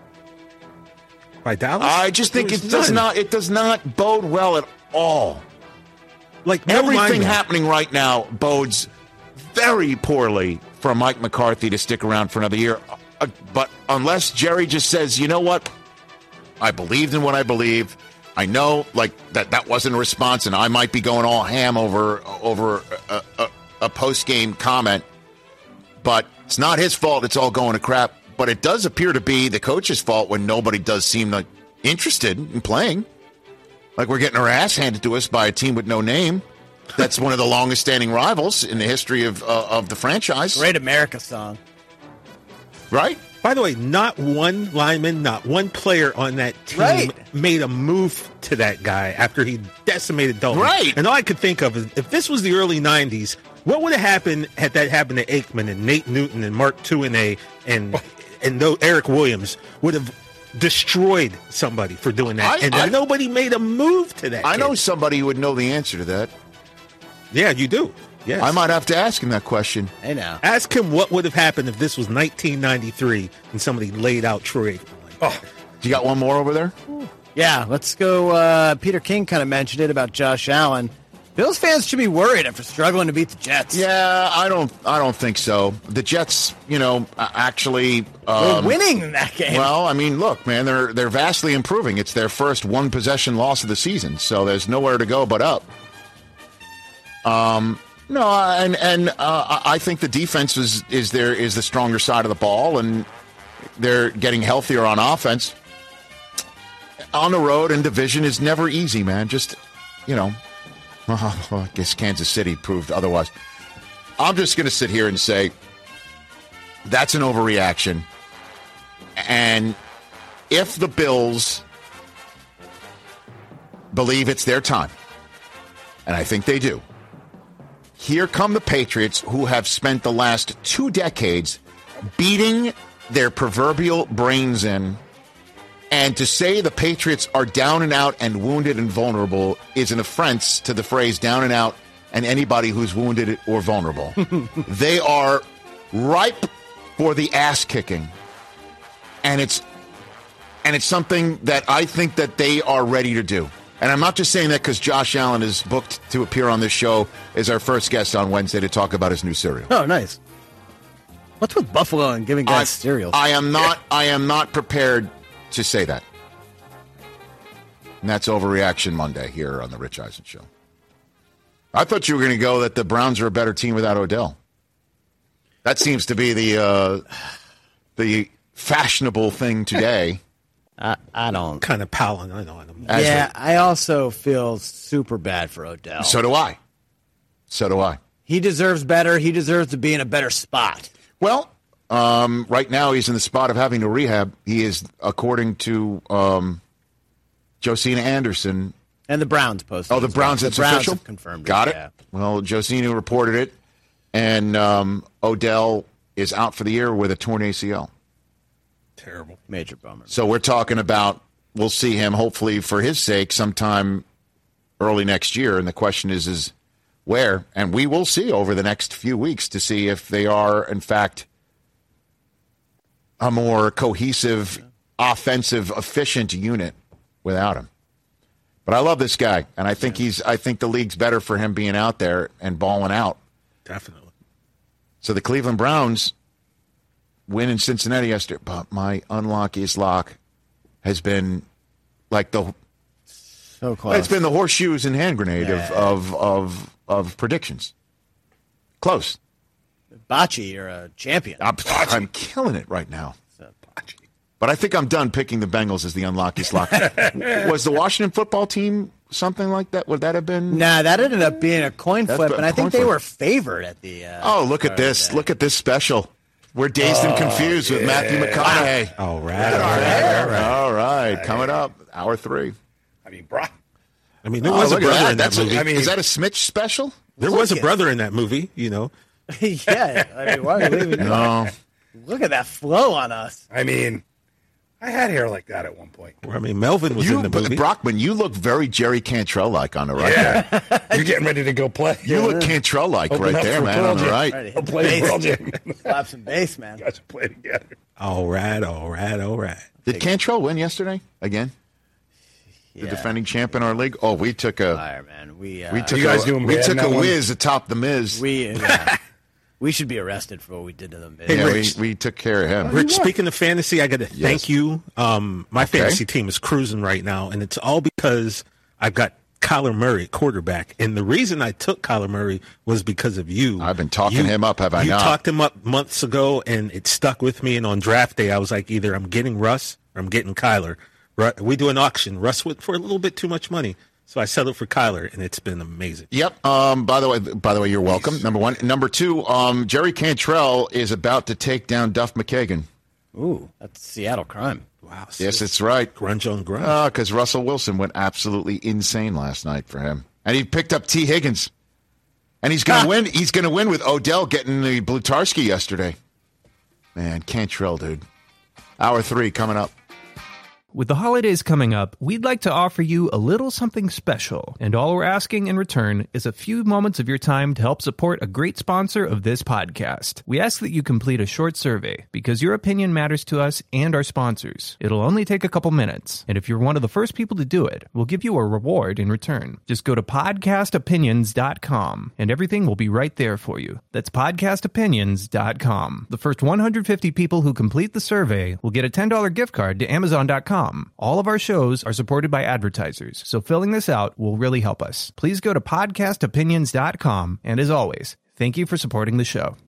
By Dallas? I just think it does not bode well at all. Like everything happening right now bodes very poorly for Mike McCarthy to stick around for another year. But unless Jerry just says, you know what, I believed in what I believe. I know like that wasn't a response, and I might be going all ham over a post-game comment, but it's not his fault. It's all going to crap. But it does appear to be the coach's fault when nobody does seem like interested in playing. Like we're getting our ass handed to us by a team with no name. That's one of the longest-standing rivals in the history of the franchise. Great America song. Right? By the way, not one lineman, not one player on that team made a move to that guy after he decimated Dalton. Right. And all I could think of is if this was the early 90s, what would have happened had that happened to Aikman and Nate Newton and Mark Tuinei and Eric Williams would have destroyed somebody for doing that. And nobody made a move to that. I know somebody who would know the answer to that. Yeah, you do. Yes. I might have to ask him that question. Hey, now. Ask him what would have happened if this was 1993 and somebody laid out Troy Aikman. You got one more over there? Yeah, let's go. Peter King kind of mentioned it about Josh Allen. Bills fans should be worried after struggling to beat the Jets. Yeah, I don't think so. The Jets, actually they're winning in that game. Well, I mean, look, man, they're vastly improving. It's their first one possession loss of the season, so there's nowhere to go but up. No, I think the defense is the stronger side of the ball, and they're getting healthier on offense. On the road and division is never easy, man. Just, I guess Kansas City proved otherwise. I'm just going to sit here and say that's an overreaction. And if the Bills believe it's their time, and I think they do, here come the Patriots, who have spent the last 2 decades beating their proverbial brains in. And to say the Patriots are down and out and wounded and vulnerable is an offense to the phrase down and out and anybody who's wounded or vulnerable. They are ripe for the ass kicking. And it's something that I think that they are ready to do. And I'm not just saying that because Josh Allen is booked to appear on this show as our first guest on Wednesday to talk about his new cereal. Oh, nice. What's with Buffalo and giving guys cereals? I am not prepared to say that. And that's Overreaction Monday here on the Rich Eisen Show. I thought you were going to go that the Browns are a better team without Odell. That seems to be the fashionable thing today. I don't. Kind of piling on him. I also feel super bad for Odell. So do I. He deserves better. He deserves to be in a better spot. Well, right now he's in the spot of having to rehab. He is, according to Josina Anderson. And the Browns posted. Oh, the Browns, it's official? Have confirmed Got it. Yeah. Well, Josina reported it. And Odell is out for the year with a torn ACL. Terrible. Major bummer. So we're talking about, we'll see him, hopefully for his sake, sometime early next year. And the question is where? And we will see over the next few weeks to see if they are, in fact, a more cohesive, offensive, efficient unit without him. But I love this guy, and I think I think the league's better for him being out there and balling out. Definitely. So the Cleveland Browns win in Cincinnati yesterday, but my unlock is lock has been like so close. It's been the horseshoes and hand grenade of predictions. Close. Bocce, you're a champion. I'm killing it right now. But I think I'm done picking the Bengals as the unluckiest lock. Was the Washington football team something like that? Would that have been? Nah, that ended up being a coin flip, and I think they were favored at the. Look at this! Look at this special. We're dazed and confused with Matthew McConaughey. All right. All right. Coming up, hour 3. I mean, Brock. I mean, there was a brother in that movie. Is that a Smitch special? There was a brother in that movie, you know. Yeah. I mean, why are we leaving? No. Look at that flow on us. I mean, I had hair like that at one point. I mean, Melvin was in the movie. Brockman, you look very Jerry Cantrell-like on the right. Yeah. You're getting ready to go play. You look Cantrell-like right there, man, on the right. I'll play Pearl Jam. Slap some bass, man. You guys will play together. All right. Did Cantrell win yesterday again? The defending champ in our league? Oh, we took a fire, man. We took a whiz atop the Miz. We should be arrested for what we did to them. Hey, Rich, we took care of him. Rich, speaking of fantasy, I got to thank you. My fantasy team is cruising right now, and it's all because I've got Kyler Murray at quarterback. And the reason I took Kyler Murray was because of you. I've been talking him up, have I not? You talked him up months ago, and it stuck with me. And on draft day, I was like, either I'm getting Russ or I'm getting Kyler. We do an auction. Russ went for a little bit too much money. So I settled for Kyler, and it's been amazing. Yep. By the way, you're welcome. Number 1. Number 2, Jerry Cantrell is about to take down Duff McKagan. Ooh, that's Seattle crime. Wow. Yes, that's right. Grunge on grunge. Because Russell Wilson went absolutely insane last night for him, and he picked up T. Higgins, and he's going to win. He's going to win with Odell getting the Blutarski yesterday. Man, Cantrell, dude. Hour 3 coming up. With the holidays coming up, we'd like to offer you a little something special, and all we're asking in return is a few moments of your time to help support a great sponsor of this podcast. We ask that you complete a short survey, because your opinion matters to us and our sponsors. It'll only take a couple minutes, and if you're one of the first people to do it, we'll give you a reward in return. Just go to podcastopinions.com, and everything will be right there for you. That's podcastopinions.com. The first 150 people who complete the survey will get a $10 gift card to Amazon.com. All of our shows are supported by advertisers, so filling this out will really help us. Please go to podcastopinions.com, and as always, thank you for supporting the show.